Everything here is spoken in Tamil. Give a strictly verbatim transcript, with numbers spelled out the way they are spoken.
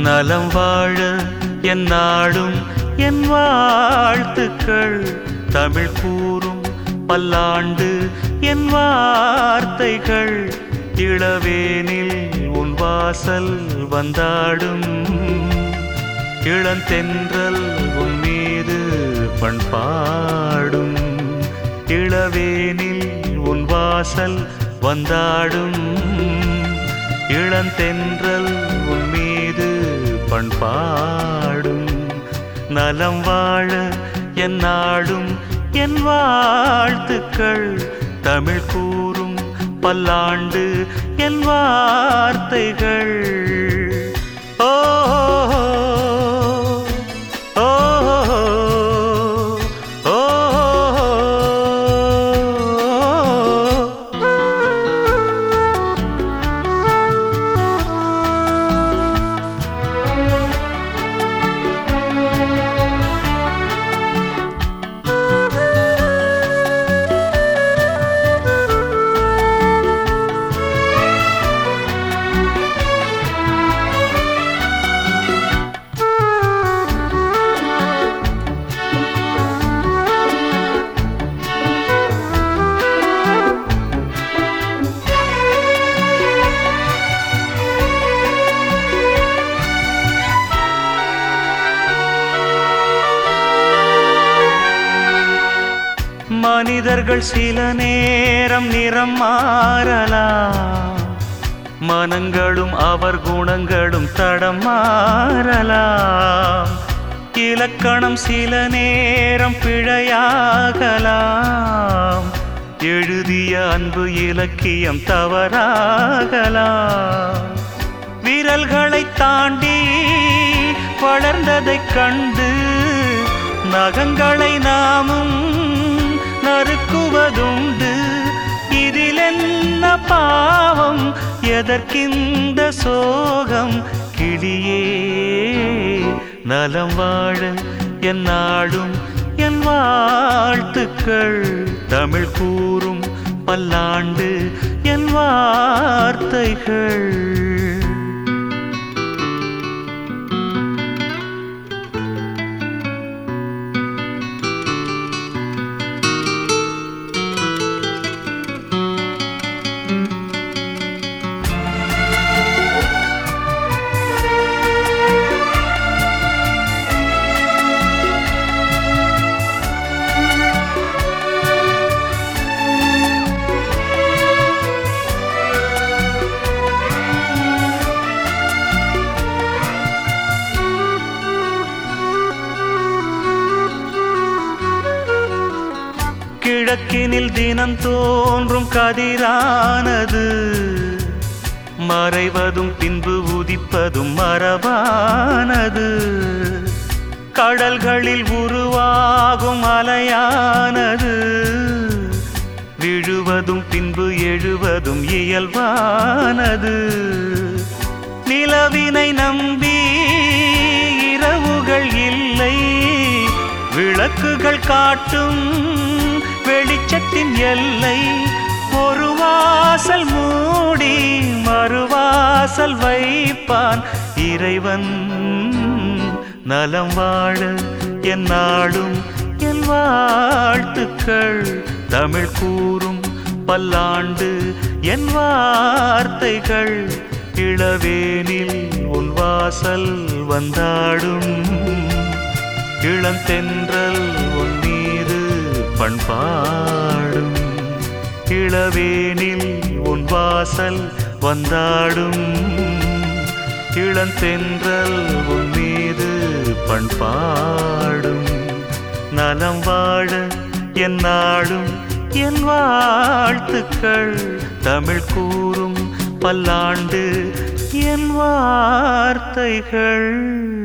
நலம் வாழ என் நாடும் என் வாழ்த்துக்கள். தமிழ் கூறும் பல்லாண்டு என் வார்த்தைகள். இளவேனில் உன் வாசல் வந்தாடும். இளந்தென்றல் உன் மீது பண்பாடும். இளவேனில் உன் வாசல் வந்தாடும். இளந்தென்றல் உன் மீது பண்பாடும். நலம் வாழ என் நாடும் என் வாழ்த்துக்கள். தமிழ் கூறும் பல்லாண்டு என் வார்த்தைகள். ஓ ஓ ஓ மனிதர்கள் சில நேரம் நிறம் மாறலாம். மனங்களும் அவர் குணங்களும் தடம் மாறலாம். இலக்கணம் சில நேரம் பிழையாகலாம். எழுதிய அன்பு இலக்கியம் தவறாகலாம். விரல்களை தாண்டி வளர்ந்ததைக் கண்டு நகங்களை நாமும் நறுக்குவதுண்டு. இதில் என்ன பாவம், எதற்கிந்த சோகம்? கிளியே நலம் வாழ என் நாடும் என் வாழ்த்துக்கள். தமிழ் கூறும் பல்லாண்டு என் வார்த்தைகள். கிழக்கினில் தினம் தோன்றும் கதிரானது மறைவதும் பின்பு உதிப்பதும் மரபானது. கடல்களில் உருவாகும் அலையானது விழுவதும் பின்பு எழுவதும் இயல்பானது. நிலவினை நம்பி இரவுகள் இல்லை. விளக்குகள் காட்டும் வெளிச்சத்தின் எல்லை. ஒரு வாசல் மூடி மறுவாசல் வைப்பான் இறைவன். நலம் வாழ என் நாடும் என் வாழ்த்துக்கள். தமிழ் கூறும் பல்லாண்டு என் வார்த்தைகள். இளவேனில் உன் வாசல் வந்தாடும். இளந்தென்றல் உன் மீது பண்பாடும். இளவேனில் உன் வாசல் வந்தாடும். இளந்தென்றல் உன் மீது பண்பாடும். நலம் வாழ என் நாடும் என் வாழ்த்துக்கள். தமிழ் கூறும் பல்லாண்டு என் வார்த்தைகள்.